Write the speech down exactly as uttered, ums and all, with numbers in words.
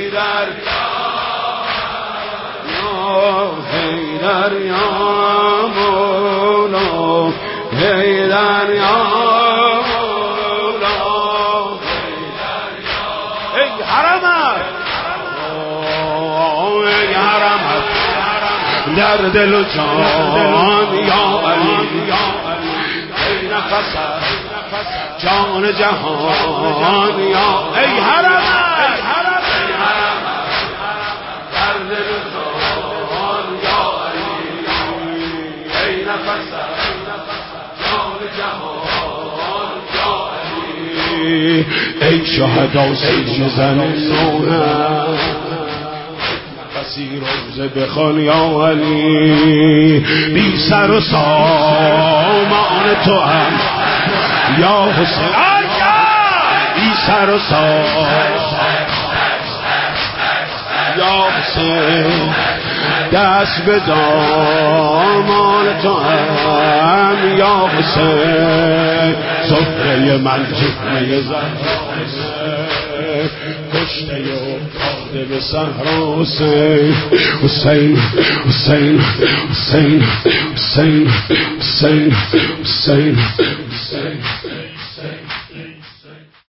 حیدر یا حیدر یا مولا حیدر یا مولا ای حرمت ای حرمت در دل و جان یا علی ای نفس جان جهان یا ای حرمت در دل و جان یا علی ای نفس جان جهان یا علی ای شهدا سید زن نوح نفسی روزه بخوان یا علی بی سر و سامان تو هم یا حسین بی سر و سامان یا حسین دست به دامان تو هم یا حسین سفره من جفنه زهرا کشته و کاده به صحرا حسین حسین حسین حسین حسین حسین حسین حسین